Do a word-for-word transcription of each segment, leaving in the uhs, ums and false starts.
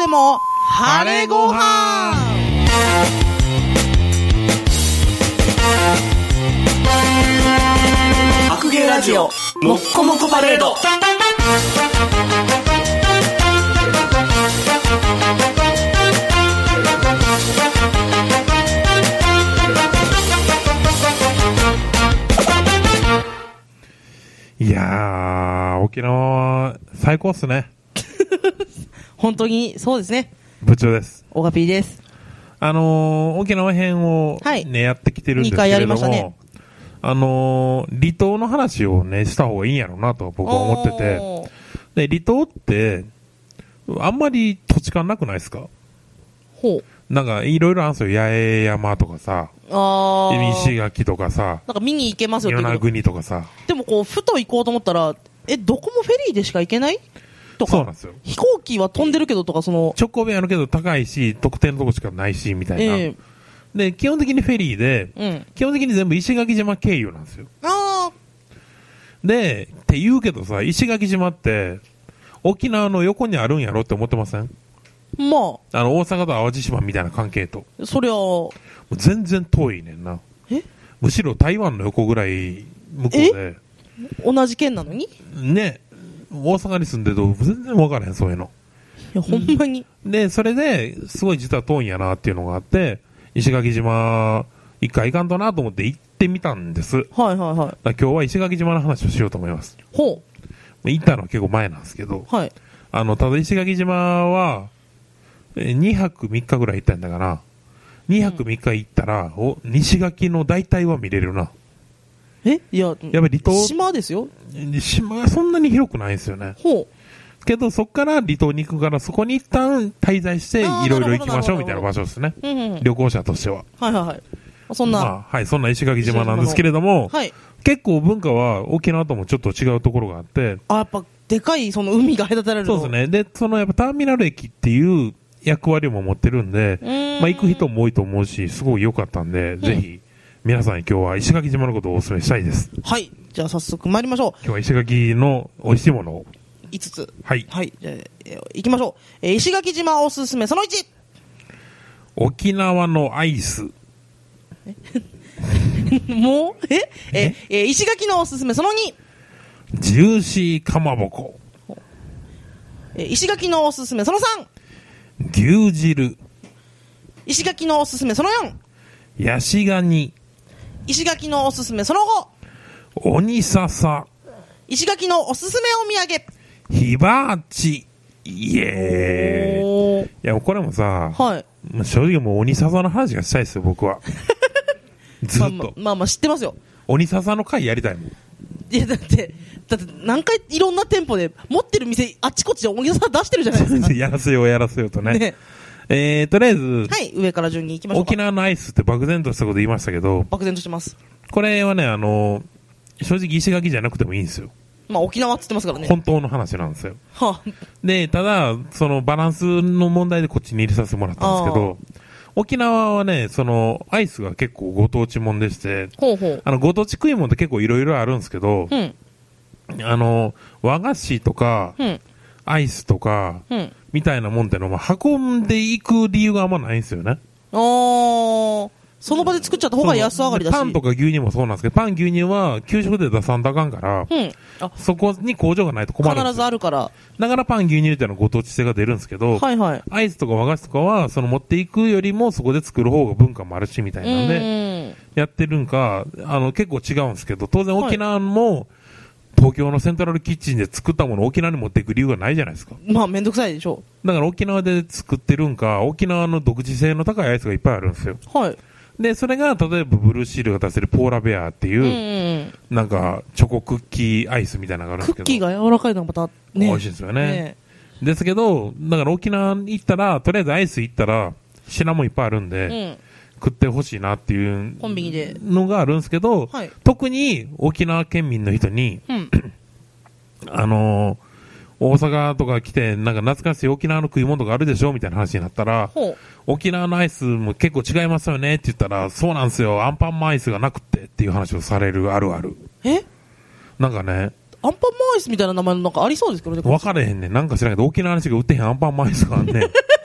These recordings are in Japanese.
でも晴れごはん。 白芸ラジオもっこもこパレード。 いやー、沖縄は最高っすね。 本当にそうですね。 部長です。 オガピーです。 あのー、沖縄編をね、はい、やってきてるんですけれども、にかいやりましたね。あのー、離島の話をね、した方がいいんやろうなと僕は思ってて、で、離島って、あんまり土地勘なくないですか？ ほう。 なんか、いろいろあるんですよ。八重山とかさ、 あ石垣とかさ、 なんか見に行けますよって。 与那国とかさ。 でもこう、ふと行こうと思ったら、え、どこもフェリーでしか行けないとか。 そうなんですよ。 飛行機は飛んでるけどとか、その。 直行便あるけど高いし、特定のとこしかないし、みたいな。えー、で、基本的にフェリーで、うん、基本的に全部石垣島経由なんですよ。 あで、って言うけどさ、石垣島って、沖縄の横にあるんやろって思ってません？ まあ、あの、大阪と淡路島みたいな関係と。 そりゃ、もう全然遠いねんな。 え？ むしろ台湾の横ぐらい向こうで。 同じ県なのに？ ね。大阪に住んでると全然分からへん、そういうの。 いや、ほんまに。 で、それで、すごい実は遠いんやなっていうのがあって、石垣島、一回行かんとなと思って行ってみたんです。 はいはいはい。 今日は石垣島の話をしようと思います。 ほう。行ったのは結構前なんですけど、 はい。 あの、ただ石垣島は、にはくみっかぐらい行ったんだから、にはくみっか行ったら、うん、お、西垣の大体は見れるな。 えいや、 やっぱり離島。 島ですよ。 島がそんなに広くないんですよね。 ほう。 けど、そっから離島に行くから、そこに一旦滞在して、いろいろ行きましょうみたいな場所ですね。 うんうん、 旅行者としては。 はいはいはい。そんな。 まあ、はい、そんな石垣島なんですけれども、 はい。 結構文化は沖縄ともちょっと違うところがあって。 あ、やっぱ、でかい、その海が隔てられる。 そうですね。で、そのやっぱターミナル駅っていう役割も持ってるんで、んまあ行く人も多いと思うし、すごい良かったんで、うん、ぜひ、皆さんに今日は石垣島のことをお勧めしたいです。 はい。じゃあ早速参りましょう。 今日は石垣の美味しいものを。 いつつ。 はい。 はい。じゃあ、えー、行きましょう。えー、石垣島おすすめそのいち。 沖縄のアイス。 えもうえええー、石垣のおすすめそのに。 ジューシーかまぼこ。 えー、石垣のおすすめそのさん。 牛汁。 石垣のおすすめそのよん。 ヤシガニ。 石垣のおすすめそのご。 鬼笹。 石垣のおすすめお土産。 ヒバーチ。イエーイ。いや、これもさ、 はい。 正直もう鬼笹の話がしたいですよ、僕は。ずっと。まあまあ、まあまあ知ってますよ。 鬼笹の回やりたいもん。 いや、だって、だって何回いろんな店舗で持ってる店、あっちこっちで鬼笹出してるじゃないですか。 やらせようやらせようとね。ねえー、とりあえず、 はい、上から順に行きましょうか。 沖縄のアイスって漠然としたこと言いましたけど、 漠然としてます。 これはね、あの、正直石垣じゃなくてもいいんですよ。 まあ沖縄って言ってますからね。 本当の話なんですよ。 はあ、 で、ただ、そのバランスの問題でこっちに入れさせてもらったんですけど、沖縄はね、その、アイスが結構ご当地もんでして、 ほうほう。 あの、ご当地食い物って結構いろいろあるんですけど、 うん、 あの、和菓子とか、 うん、 アイスとか、 うん、 みたいなもんってのは運んでいく理由があんまないんですよね。 あー、その場で作っちゃった方が安上がりだし。 パンとか牛乳もそうなんですけど、パン牛乳は給食で出さんとあかんから、 うん、あそこに工場がないと困るんですよ。 必ずあるから。 だからパン牛乳っていうのはご当地性が出るんですけど、 はいはい。 アイスとか和菓子とかは、その持っていくよりもそこで作る方が文化もあるしみたいなんで、やってるんか、あの結構違うんですけど、当然沖縄も、はい、東京のセントラルキッチンで作ったものを沖縄に持っていく理由がないじゃないですか。 まあめんどくさいでしょう。だから沖縄で作ってるんか、沖縄の独自性の高いアイスがいっぱいあるんですよ。 はい。 で、それが、例えばブルーシールが出せるポーラベアっていう、うんうん、なんか、チョコクッキーアイスみたいなのがあるんですけど。 クッキーが柔らかいのがまた、ね。 美味しいですよね。ねですけど、だから沖縄に行ったら、とりあえずアイス行ったら、品もいっぱいあるんで、うん、食ってほしいなっていうコンビニでのがあるんですけど、 はい、 特に沖縄県民の人に、 うん、 あのー、大阪とか来て、なんか懐かしい沖縄の食い物とかあるでしょみたいな話になったら、沖縄のアイスも結構違いますよねって言ったら、そうなんですよ、アンパンマンアイスがなくてっていう話をされるあるある。 えなんかね、 アンパンマンアイスみたいな名前のなんかありそうですけどね。 分かれへんねん。なんか知らんけど、沖縄の人が売ってへんアンパンマンアイスがあんねん。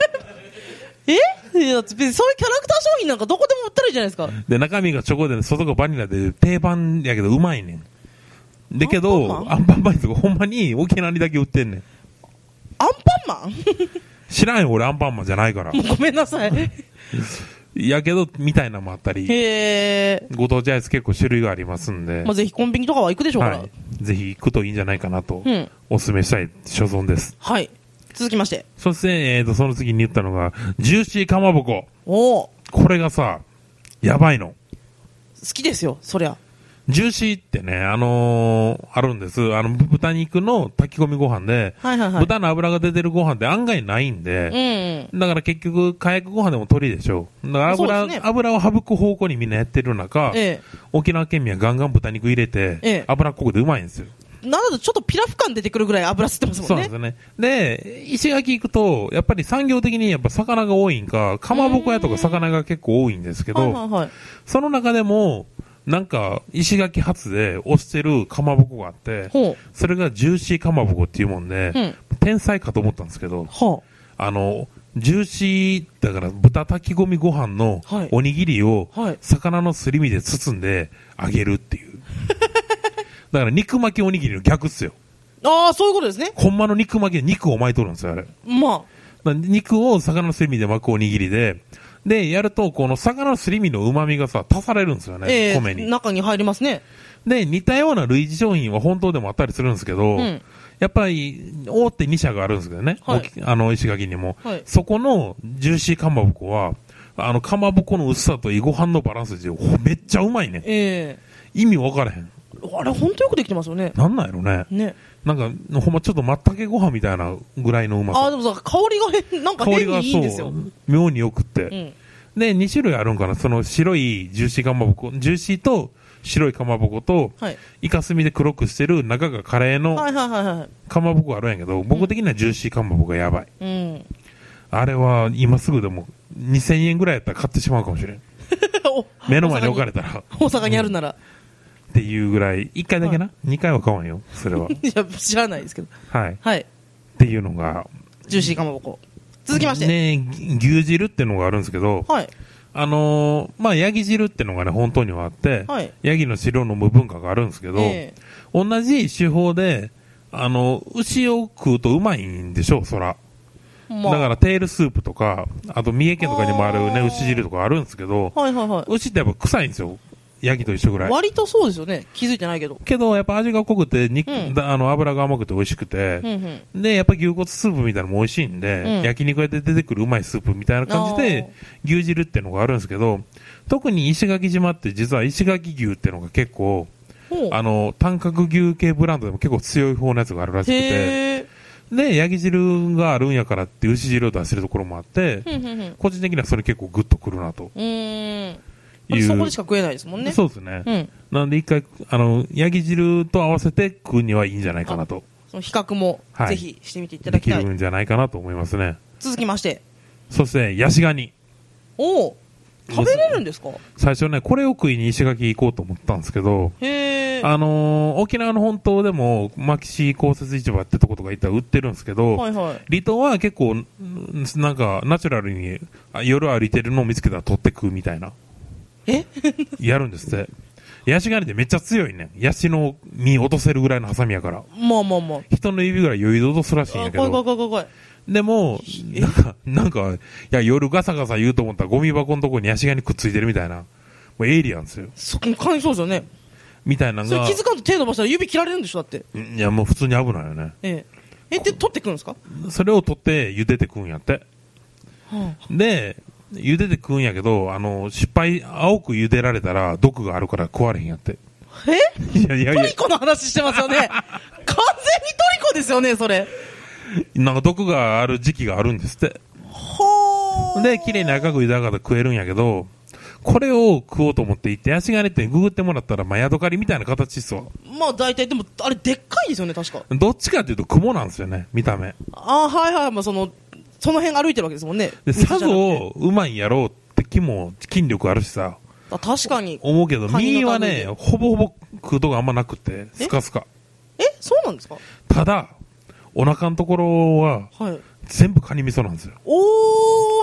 えいや、別にそういうキャラクター商品なんかどこでも売ったらいいじゃないですか。 で、中身がチョコで、外がバニラで定番やけどうまいねん。だけど、アンパンマンとかほんまに沖縄にだけ売ってんねん。 アンパンマン知らんよ、俺アンパンマンじゃないから。 もうごめんなさい。 やけど、みたいなのもあったり。 へー。 ご当地アイス結構種類がありますんで。 まあ、ぜひコンビニとかは行くでしょうから。はい、 ぜひ行くといいんじゃないかなと、うん、お勧めしたい所存です。 はい。続きまして。 そして、えーと、その次に言ったのが、ジューシーかまぼこ。 おー。 これがさ、やばいの。 好きですよ、そりゃ。 ジューシーってね、あのー、あるんです。あの、豚肉の炊き込みご飯で、 はいはいはい、 豚の脂が出てるご飯って案外ないんで、うんうん、だから結局、火薬ご飯でも鶏でしょ。だから油、ね、油を省く方向にみんなやってる中、ええ、沖縄県民はガンガン豚肉入れて、ええ、脂っこくてうまいんですよ。 なのでちょっとピラフ感出てくるぐらい油吸ってますもんね。 そうですね。で、石垣行くと、やっぱり産業的にやっぱ魚が多いんか、かまぼこ屋とか魚が結構多いんですけど、はいはいはい、その中でも、なんか、石垣発で推してるかまぼこがあって、それがジューシーかまぼこっていうもんで、うん、天才かと思ったんですけど、あの、ジューシー、だから豚炊き込みご飯のおにぎりを魚のすり身で包んで揚げるっていう。だから肉巻きおにぎりの逆っすよ。 ああ、そういうことですね。 ほんまの肉巻きで肉を巻いとるんですよ、あれ。 まあ。肉を魚のすり身で巻くおにぎりで、で、やると、この魚のすり身の旨味がさ、足されるんですよね、えー、米に。 中に入りますね。 で、似たような類似商品は本当でもあったりするんですけど、うん、やっぱり、大手に社があるんですけどね、はい、あの、石垣にも、はい。そこのジューシーかまぼこは、あの、かまぼこの薄さといいご飯のバランスで、めっちゃうまいね。 えー、意味分からへん。 あれ、本当よくできてますよね。 なんなんやろね。 ね。 なんか、ほんまちょっとまったけご飯みたいなぐらいのうまさ。 あ、でもさ、香りが変、なんか変にいいんですよ。 妙によくって。うんで、に種類あるんかな。その白いジューシーかまぼこ、ジューシーと白いかまぼこと、はい、イカスミで黒くしてる中がカレーのかまぼこあるんやけど、僕的にはジューシーかまぼこがやばい。うん、あれは今すぐでもにせんえんぐらいやったら買ってしまうかもしれん。目の前に置かれたら。 大阪にあるなら、うん。 っていうぐらい、いっかいだけな、はい、にかいは買わんよ、それは。 いや、知らないですけど。 はい。 はい。 っていうのが、 ジューシーかまぼこ。続きまして。 ね、牛汁ってのがあるんですけど、 はい。 あのー、まあ、ヤギ汁ってのがね、本当にはあって、はい、ヤギの汁を飲む文化があるんですけど、えー、同じ手法で、あの、牛を食うとうまいんでしょ、そら。まあ、だから、テールスープとか、あと、三重県とかにもあるね、牛汁とかあるんですけど、 はいはいはい、 牛ってやっぱ臭いんですよ。ヤギと一緒ぐらい。 割とそうですよね。気づいてないけど。 けど、やっぱ味が濃くて、肉、うん、あの、油が甘くて美味しくて、うんうん、で、やっぱ牛骨スープみたいなのも美味しいんで、うん、焼肉屋で出てくるうまいスープみたいな感じで、牛汁ってのがあるんですけど、特に石垣島って実は石垣牛ってのが結構、あの、短角牛系ブランドでも結構強い方のやつがあるらしくて、で、ヤギ汁があるんやからって牛汁を出してるところもあって、うんうんうん、個人的にはそれ結構グッとくるなと。 うーんそこでしか食えないですもんね。 そうですね。うん、なんで一回、あの、ヤギ汁と合わせて食うにはいいんじゃないかなと。 その比較も、ぜひしてみていただきたい。 できるんじゃないかなと思いますね。 続きまして。 そして、ヤシガニ。 おお食べれるんですか？ 最初ね、これを食いに石垣行こうと思ったんですけど、 へー。 あのー、沖縄の本島でも、牧師公設市場ってとことか行ったら売ってるんですけど、はいはい、離島は結構、なんか、ナチュラルに夜歩いてるのを見つけたら取って食うみたいな。 えやるんですって。ヤシガニってめっちゃ強いねん。ヤシの実落とせるぐらいのハサミやから。 まあまあまあ。 人の指ぐらい余裕で落とすらしいんやけど。 怖い怖い怖い怖い。 でも、なんか、なんか、いや、夜ガサガサ言うと思ったらゴミ箱のとこにヤシガニくっついてるみたいな。もうエイリアンですよ。 そこかわいそうですよね。 みたいなのが。 それ気づかんと手伸ばしたら指切られるんでしょだって。 いや、もう普通に危ないよね。 ええ。え、で、取ってくるんですか？ それを取って茹でて食うんやって。はあ、で、茹でて食うんやけど、あの、失敗、青く茹でられたら毒があるから食われへんやって。 えいやいやいやトリコの話してますよね。完全にトリコですよね、それ。 なんか毒がある時期があるんですって。 はー。 で、綺麗に赤く茹で上がって食えるんやけど、これを食おうと思って行って、ヤシガニってググってもらったら、まあ、ヤドカリみたいな形っすわ。 まあ、大体、でも、あれ、でっかいですよね、確か。 どっちかっていうと、雲なんですよね、見た目。 ああ、はいはい、まあ、その、その辺歩いてるわけですもんね。 で、さぞ、うまいんやろうって気も、筋力あるしさ。 あ、確かに。 思うけど、身はね、ほぼほぼ食うとこあんまなくて、スカスカ。 えそうなんですか？ ただ、お腹のところは、はい、全部カニ味噌なんですよ。 おー、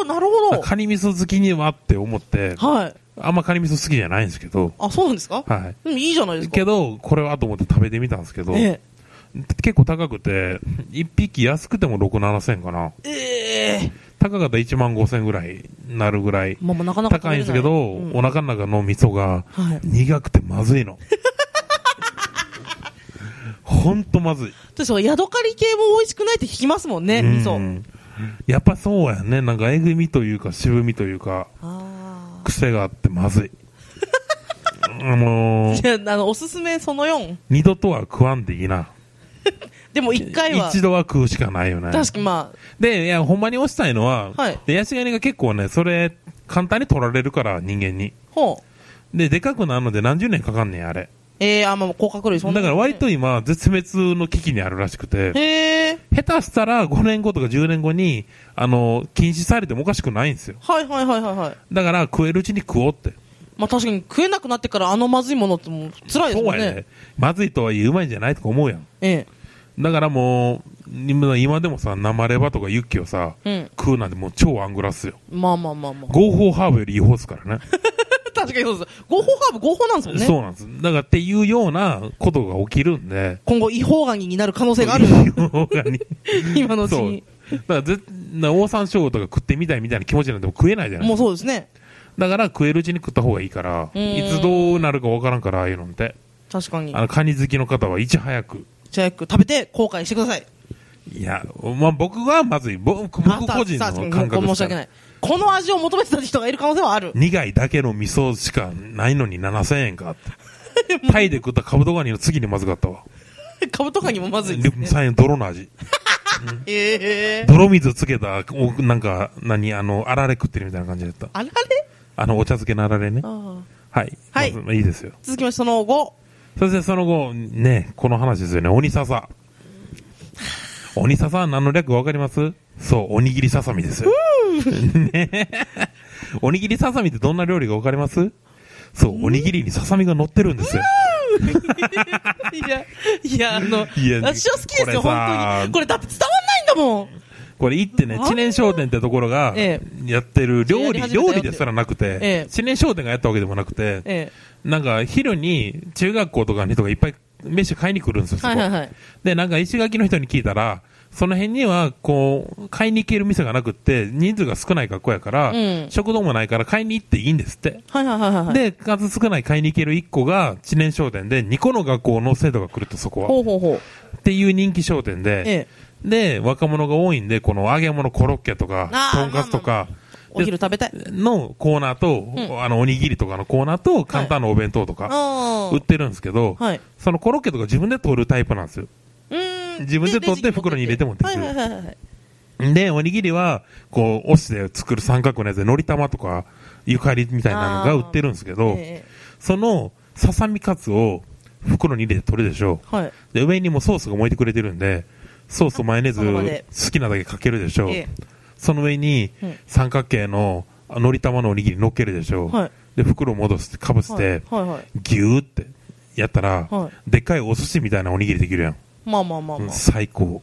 なるほど。 カニ味噌好きにはって思って、はい。あんまカニ味噌好きじゃないんですけど。 あ、そうなんですか？ はい。 でもいいじゃないですか。 けど、これはと思って食べてみたんですけど、ええ、結構高くて、いっぴき安くてもろく、ななせんかな。ええー。高かったらいちまんごせんぐらいなるぐらい。まあまあなかなか高いんですけど、うん、お腹の中の味噌が苦くてまずいの。はいほんとまずい。 そう、ヤドカリ系も美味しくないって聞きますもんね、味噌。 やっぱそうやね。なんかえぐみというか渋みというか、癖があってまずい。あのー、 じゃあ、あの、おすすめそのよん。 二度とは食わんでいいな。 でも一回は。 一度は食うしかないよね。 確かにまあ。 で、いや、ほんまに推したいのは、はい。で、ヤシガニが結構ね、それ、簡単に取られるから、人間に。ほう。で、でかくなるので何十年かかんねん、あれ。 ええー、あ、まあ、甲殻類そんな、ね。 だから割と今、絶滅の危機にあるらしくて。へえ。下手したらごねんごとかじゅうねんごに、あの、禁止されてもおかしくないんですよ。 はいはいはいはいはい。 だから食えるうちに食おうって。 まあ確かに食えなくなってからあのまずいものってもう辛いですもんね。そうやね。 まずいとはいえうまいんじゃないとか思うやん。ええ。だからもう、今でもさ、生レバとかユッケをさ、うん、食うなんてもう超アングラっすよ。 まあまあまあまあ。 合法ハーブより違法っすからね。 確かにそうです。合法ハーブ合法なんですもんね。 そうなんです。だからっていうようなことが起きるんで。 今後違法ガニになる可能性がある。違法ガニ。今のうちに。 だからぜ、オオサンショウウオとか食ってみたいみたいな気持ちなんても食えないじゃないですか。 もうそうですね。 だから食えるうちに食った方がいいから、いつどうなるかわからんから、ああいうのって。 確かに。 あの、カニ好きの方はいち早く。 いち早く食べて後悔してください。 いや、まあ僕はまずい。僕、僕個人の感覚です。 申し訳ない。この味を求めてた人がいる可能性はある。 苦いだけの味噌しかないのにななせんえんかって。タイで食ったカブトガニの次にまずかったわ。 カブトガニもまずいですね。 さんえん泥の味。えー、泥水つけた、なんか、何、あの、あられ食ってるみたいな感じだった。 あられあの、お茶漬けのあられね。はい。はい。まあ、いいですよ。 続きまして、その後。 そしてその後、ね、この話ですよね。鬼笹。鬼笹は何の略わかります？そう、おにぎりささみですよ。ね、おにぎりささみってどんな料理かわかります？そう、おにぎりにささみが乗ってるんですよ。 いや、いや、あの、いや私は好きですよ、本当に。これだって伝わんないんだもん。 これ行ってね、知念商店ってところがやってる料理、料理ですらなくて、知念商店がやったわけでもなくて、なんか昼に中学校とかに人がいっぱい飯買いに来るんですよ、そこ。はいはいはい、で、なんか石垣の人に聞いたら、その辺には、こう、買いに行ける店がなくって、人数が少ない学校やから、うん、食堂もないから買いに行っていいんですって。はいはいはいはい。で、数少ない買いに行けるいっこが知念商店で、にこの学校の生徒が来ると、そこは。ほうほうほう。っていう人気商店で、ええ、で、若者が多いんで、この揚げ物コロッケとか、とんかつとか、まあまあまあ、 お昼食べたい。 のコーナーと、うん、あの、おにぎりとかのコーナーと、簡単なお弁当とか、はい、売ってるんですけど、はい、そのコロッケとか自分で取るタイプなんですよ。自分で取って袋に入れて持ってくる。はいはいはいはい、で、おにぎりは、こう、おしで作る三角のやつで、のり玉とか、ゆかりみたいなのが売ってるんですけど、えー、その、ささみカツを袋に入れて取るでしょう。はい、で、上にもソースが燃えてくれてるんで、ソースとマヨネーズ好きなだけかけるでしょう。えー、その上に、三角形ののり玉のおにぎり乗っけるでしょう。はい、で、袋を戻して、かぶせて、はいはいはい、ギューってやったら、はい、でっかいお寿司みたいなおにぎりできるやん。まあまあまあまあ。最高。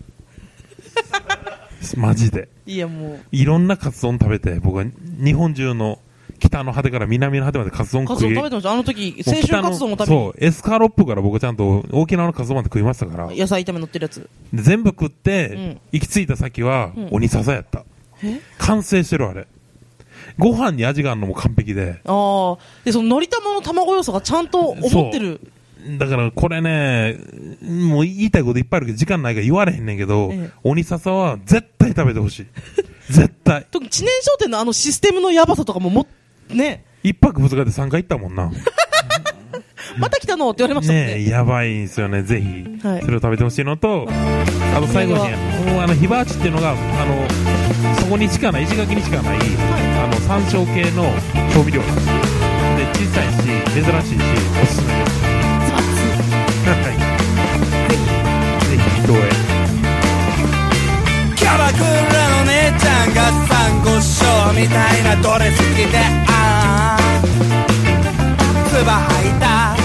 マジで。 いやもう。 いろんなカツ丼食べて、僕は日本中の北の果てから南の果てまでカツ丼食い。 カツ丼食べてました。あの時、青春カツ丼も食べて。 そう、エスカロップから僕ちゃんと沖縄のカツ丼まで食いましたから。 野菜炒め乗ってるやつ。 で全部食って、うん、行き着いた先は、うん、鬼笹やった。え完成してるあれ。ご飯に味があるのも完璧で。 ああ。で、そののり玉の卵要素がちゃんと思ってる。 だからこれね、もう言いたいこといっぱいあるけど時間ないから言われへんねんけど、ええ、鬼笹は絶対食べてほしい。絶対。 特に知念商店のあのシステムのやばさとかもも、ね。 一泊二日でさんかい行ったもんな。 また来たのって言われましたもんね。 ねやばいんですよね、ぜひ。はい、それを食べてほしいのと、あと最後に、もうあの、ヒバーチっていうのが、あの、そこにしかない、石垣にしかない、はい、あの、山椒系の調味料なんですよ。で、小さいし、珍しいし、おすすめです。はい。ぜひ、ぜひ、どうへ。 キャバクラの姉ちゃんがサンゴ礁みたいなドレス着て、あー、つば履いた